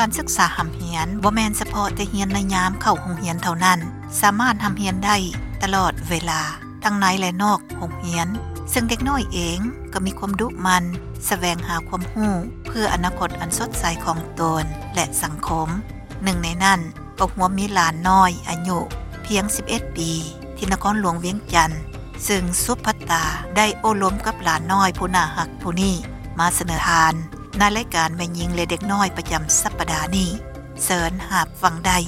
การศึกษาหำเหียนบ่แม่นเฉพาะแต่เรียนในยามเข้าโรงเรียนเท่านั้นสามารถหำเหียนได้ตลอดเวลาทั้งในและนอกโรงเรียนซึ่งเด็กน้อยเองก็มีความดุมันแสวงหาความรู้เพื่ออนาคตอันสดใสของตนและสังคมหนึ่งในนั้นก็หัวมีหลานน้อยอายุเพียง11ปีที่นครหลวงเวียงจันทน์ซึ่งสุภัตตาได้โอ้ล้มกับหลานน้อยผู้น่ารักผู้นี้มาเสนอทานในรายการแม่หญิงและเด็กน้อยประจำสัปดาห์นี้เสิญหาบฟังได้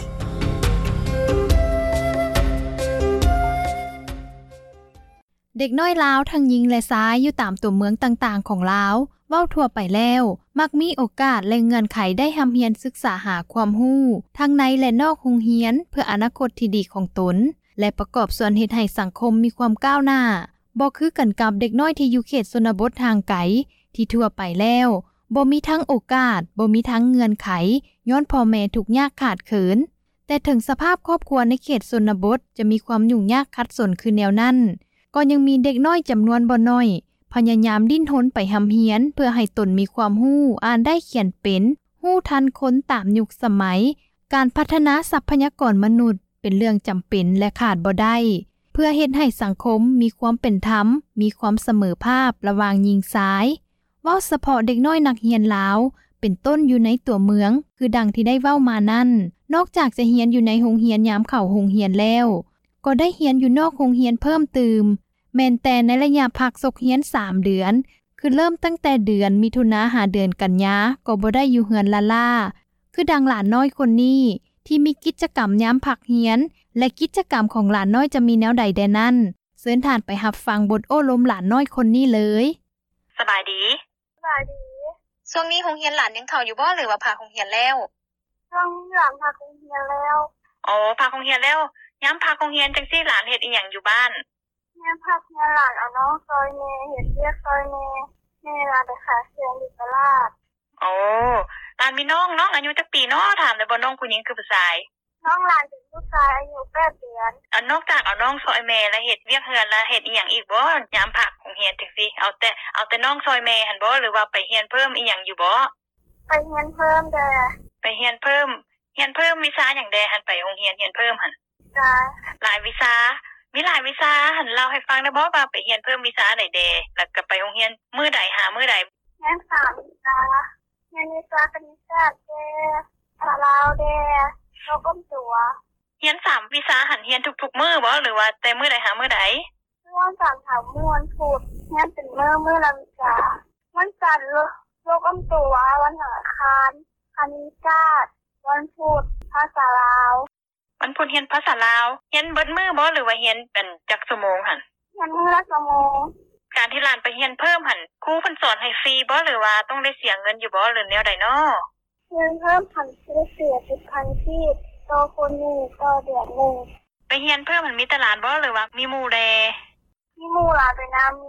เด็กน้อยลาวทั้งหญิงและชายอยู่ตามตัวเมืองต่างๆของลาวเว้าทั่วไปแล้วมักมีโอกาสและเงื่อนไขได้หำเรียนศึกษาหาความรู้ทั้งในและนอกโรงเรียนเพื่ออนาคตที่ดีของตนและประกอบส่วนเฮ็ดให้สังคมมีความก้าวหน้าบ่คือกันกับเด็กน้อยที่อยู่เขตชนบททางไกลที่ทั่วไปแล้วบ่มีทั้งโอกาสบ่มีทั้งเงื่อนไขย้อนพ่อแม่ทุกข์ยากขาดเขินแต่ถึงสภาพครอบครัวในเขตชนบทจะมีความยุ่งยากขัดสนคือแนวนั้นก็ยังมีเด็กน้อยจำนวนบ่น้อยพยายามดิ้นรนไปหำเรียนเพื่อให้ตนมีความรู้อ่านได้เขียนเป็นรู้ทันคนตามยุคสมัยการพัฒนาทรัพยากรมนุษย์เป็นเรื่องจำเป็นและขาดบ่ได้เพื่อเฮ็ดให้สังคมมีความเป็นธรรมมีความเสมอภาพระหว่างหญิงชายเว้าเฉพาะเด็กน้อยนักเรียนลาวเป็นต้นอยู่ในตัวเมืองคือดังที่ได้เว้ามานั่นนอกจากจะเรียนอยู่ในโรงเรียนยามเข้าโรงเรียนแล้วก็ได้เรียนอยู่นอกโรงเรียนเพิ่มเติมแม้นแต่ในระยะพักซกเรียน3เดือนคือเริ่มตั้งแต่เดือนมิถุนาหาเดือนกันยาก็บ่ได้อยู่เฮือนลาล่าคือดังหลานน้อยคนนี้ที่มีกิจกรรมยามพักเรียนและกิจกรรมของหลานน้อยจะมีแนวใดแดนั้นเชิญท่านไปรับฟังบทโอ้ลมหลานน้อยคนนี้เลยสบายดีช่วงนี้โรงเรียนหลานยังเข้าอยู่บ่หรือว่าพักโรงเรียนแล้วช่วงหลานพักโรงเรียนแล้วพักโรงเรียนแล้วยามพักโรงเรียนจังซี่หลานเฮ็ดอีหยังอยู่บ้านยามพักเรียนหลานเอาน้องซอยแม่เฮ็ดเวียกซอยแม่ลาไปขายเครื่องอยู่ตลาดหลานมีน้องอายุจักปีเนาะถามได้บ่น้องผู้หญิงคือผู้ชายน้องหลานเป็นผู้ชายอายุ8เดือนนอกจากเอาน้องซอยแม่แล้วเฮ็ดเวียกเฮือนแล้วเฮ็ดอีหยังอีกบ่ยามพักโรงเรียนจังซี่เอาแต่น้องซอยแม่หั่นบ่หรือว่าไปเรียนเพิ่มอีหยังอยู่บ่ไปเรียนเพิ่มเด้อไปเรียนเพิ่มวิชาหยังแดหั่นไปโรงเรียนเพิ่มหั่นจ้ะหลายวิชามีหลายวิชาหั่นเล่าให้ฟังได้บ่ว่าไปเรียนเพิ่มวิชาใดแดแล้วก็ไปโรงเรียนมื้อใดหามื้อใดเรียน3วิชาเรียนวิชาคณิตศาสตร์ภาษาลาวโลกตัวเรียน3วิชาหั่นเรียนทุกๆมื้อบ่หรือว่าแต่มื้อใดหามื้อใดเรียน3ถามมื้อวันพุธเรียนเป็นมื้อละวิชาวันจันทร์โลกตัววันอังคารคณิตศาสตร์วันพุธภาษาลาววันพุธเรียนภาษาลาวเรียนเบิดมื้อบ่หรือว่าเรียนเป็นจักชั่วโมงหั่นเรียนมื้อละชั่วโมงการที่หลานไปเรียนเพิ่มหั่นครูเพิ่นสอนให้ฟรีบ่หรือว่าต้องได้เสียเงินอยู่บ่หรือแนวใดเนาะเรียนเพิ่มหั่นเสีย 10,000 ที่ต่อคนนึงต่อเดือนนึงไปเรียนเพิ่มมันมีแต่หลานบ่หรือว่ามีหมู่แลมีหมู่หลานไปนำมี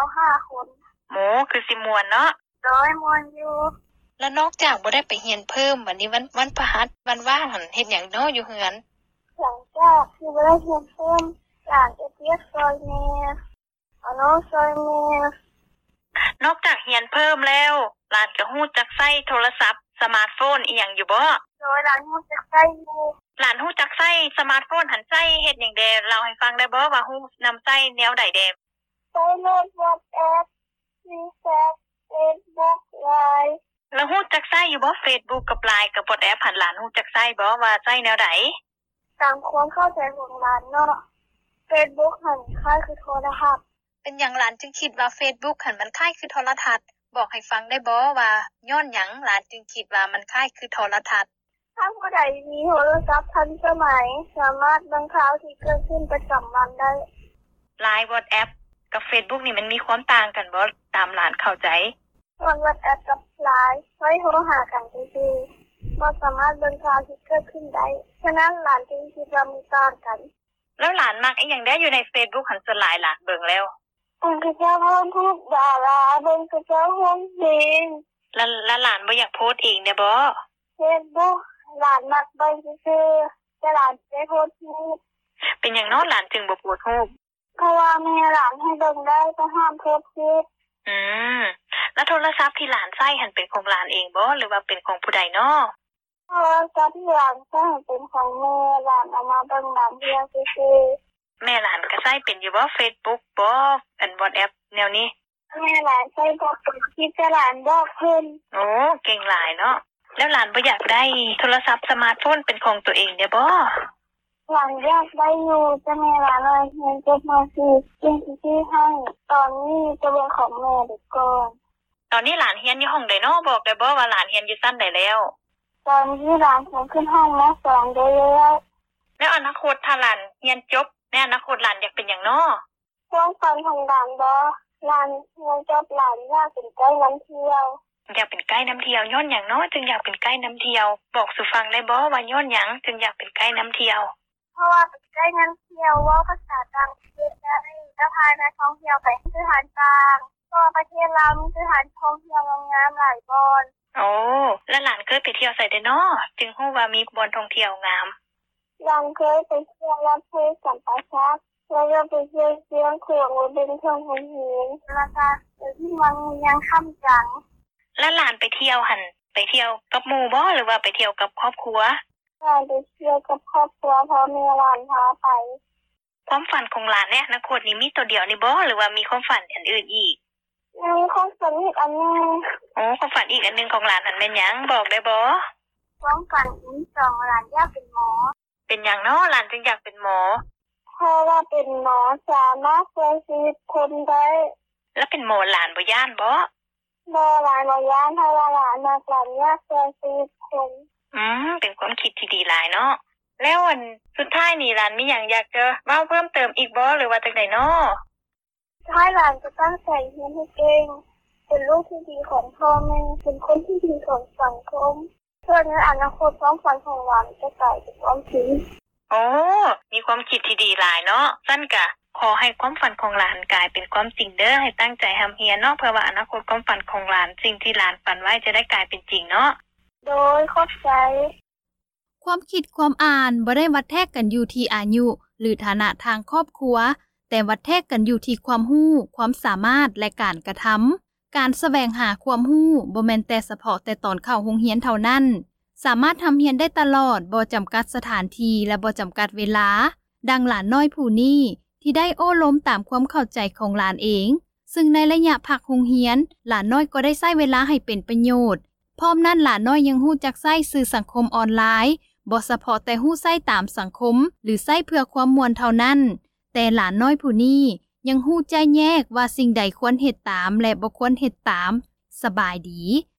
25คนโหคือสิม่วนเนาะม่วนอยู่แล้วนอกจากบ่ได้ไปเรียนเพิ่มวันนี้วันพฤหัสวันว่างหั่นเฮ็ดหยังเนาะอยู่เฮือนหลังจากที่บ่ได้เรียนเพิ่มหลานจะเรียกซอยแม่เอาน้องซอยแม่นอกจากเรียนเพิ่มแล้วหลานก็ฮู้จักใช้โทรศัพท์สมาร์ทโฟนอีหยังอยู่บ่โดยหลานฮู้จักใช้อยู่หลานฮู้จักใช้สมาร์ทโฟนหันใช้เฮ็ดหยังแดเล่าให้ฟังได้บ่ว่าฮู้นำใช้แนวใดแดใช้โน้ต WhatsApp WeChat Facebook LINE แล้วฮู้จักใช้อยู่บ่ Facebook กับ LINE กับ WhatsApp หันหลานฮู้จักใช้บ่ว่าใช้แนวใดตามความเข้าใจของหลานเนาะ Facebook หันคล้ายคือโทรทัศน์เป็นหยังหลานจึงคิดว่า Facebook หันมันคล้ายคือโทรทัศน์บอกให้ฟังได้บ่ว่าย้อนหยังหลานจึงคิดว่ามันคล้ายคือโทรทัศน์ถ้าผู้ใดมีโทรศัพท์ทันสมัยสามารถบังคับที่เกิดขึ้นประจำวันได้ LINE WhatsApp กับ Facebook นี่มันมีความต่างกันบ่ตามหลานเข้าใจส่วน WhatsApp กับ LINE ไว้โทรหากันซื่อๆบ่สามารถบังคับที่เกิดขึ้นได้ฉะนั้นหลานจึงคิดว่ามีต่างกันแล้วหลานมักอีหยังได้อยู่ใน Facebook หันส่วนหลายหลานเบิ่งแล้วก็จะโพสต์รูปดาราเบิ่งก็จะโพสต์เพลงแล้วหลานบ่อยากโพสต์เองได้บ่ Facebook หลานมักเบิ่งซื่อๆแต่หลานได้โพสต์รูปเป็นหยังเนาะหลานจึงบ่โพสต์รูปเพราะว่าแม่หลานให้เบิ่งได้แต่ห้ามโพสต์รูปแล้วโทรศัพท์ที่หลานใช้หันเป็นของหลานเองบ่หรือว่าเป็นของผู้ใดเนาะเพราะว่าการที่หลานใช้เป็นของแม่หลานเอามาเบิ่งหลานเพียงซื่อๆแม่หลานก็ใช้เป็นอยู่บ่ Facebook บ่อัน WhatsApp แนวนี้แม่หลานใช้บอกเป็นคิดแต่หลานบอกเพิ่นโอ้เก่งหลายเนาะแล้วหลานบ่อยากได้โทรศัพท์สมาร์ทโฟนเป็นของตัวเองเด้อบ่หลานอยากได้อยู่แต่แม่หลานเลยเงินเก็บมาซื้อที่ให้ตอนนี้จะเป็นของแม่ดีก่อนตอนนี้หลานเรียนอยู่ห้องใดเนาะบอกได้บ่ว่าหลานเรียนอยู่ชั้นใดแล้วตอนนี้หลานขึ้นห้องม.2 ได้แล้วอนาคตถ้าหลานเรียนจบในอนาคตหลานอยากเป็นหยังเนาะความฝันของหลานบ่หลานเรียนจบหลานอยากเป็นไกด์นำเที่ยวอยากเป็นไกด์นำเที่ยวย้อนหยังเนาะจึงอยากเป็นไกด์นำเที่ยวบอกสู่ฟังได้บ่ว่าย้อนหยังจึงอยากเป็นไกด์นำเที่ยวเพราะว่าเป็นไกด์นำเที่ยวเว้าภาษาต่างประเทศได้และพานักท่องเที่ยวไปสถานต่างเพราะประเทศลาวมีสถานท่องเที่ยวงามๆหลายบ่อนโอ้แล้วหลานเคยไปเที่ยวไสได้เนาะจึงฮู้ว่ามีบ่อนท่องเที่ยวงามหลานเคยไปเที่ยววัดเพชรสัมปชักแล้วก็ไปเที่ยวเชียงขวงเป็นท่องหินแล้วก็ไปที่เมืองยังค่ำจังแล้วหลานไปเที่ยวหั่นไปเที่ยวกับหมู่บ่หรือว่าไปเที่ยวกับครอบครัวหลานไปเที่ยวกับครอบครัวพ่อแม่หลานพาไปความฝันของหลานเนี่ยอนาคตนี้มีตัวเดียวนี่บ่หรือว่ามีความฝันอันอื่นอีกมีความฝันอีกอันนึงความฝันอีกอันนึงของหลานนั่นแม่นหยังบอกได้บ่ความฝันที่2หลานอยากเป็นหมอเป็นหยังเนาะหลานจึงอยากเป็นหมอเพราะว่าเป็นหมอสามารถช่วยชีวิตคนได้แล้วเป็นหมอหลานบ่ย้านบ่หลานบ่ย้านเพราะว่าหลานอยากช่วยชีวิตคนเป็นความคิดที่ดีหลายเนาะแล้วอันสุดท้ายนี่หลานมีหยังอยากจะเว้าเพิ่มเติมอีกบ่หรือว่าจังได๋เนาะท้ายหลานจะตั้งใจเรียนให้เก่งเป็นลูกที่ดีของพ่อแม่เป็นคนที่ดีของสังคมเพื่อในอนาคตความฝันของหลานจะกลายเป็นความจริงมีความคิดที่ดีหลายเนาะซั่นก็ขอให้ความฝันของหลานกลายเป็นความจริงเด้อให้ตั้งใจทำเรียนเนาะเพื่อว่าอนาคตความฝันของหลานสิ่งที่หลานฝันไว้จะได้กลายเป็นจริงเนาะโดยเข้าใจความคิดความอ่านบ่ได้วัดแทกกันอยู่ที่อายุหรือฐานะทางครอบครัวแต่วัดแทกกันอยู่ที่ความรู้ความสามารถและการกระทำการแสวงหาความรู้บ่แม่นแต่เฉพาะแต่ตอนเข้าโรงเรียนเท่านั้นสามารถทำเรียนได้ตลอดบ่จำกัดสถานที่และบ่จำกัดเวลาดังหลานน้อยผู้นี้ที่ได้โอ้ล้มตามความเข้าใจของหลานเองซึ่งในระยะพักโรงเรียนหลานน้อยก็ได้ใช้เวลาให้เป็นประโยชน์พร้อมนั้นหลานน้อยยังรู้จักใช้สื่อสังคมออนไลน์บ่เฉพาะแต่รู้ใช้ตามสังคมหรือใช้เพื่อความม่วนเท่านั้นแต่หลานน้อยผู้นี้ยังรู้ใจแยกว่าสิ่งใดควรเฮ็ดตามและบ่ควรเฮ็ดตามสบายดี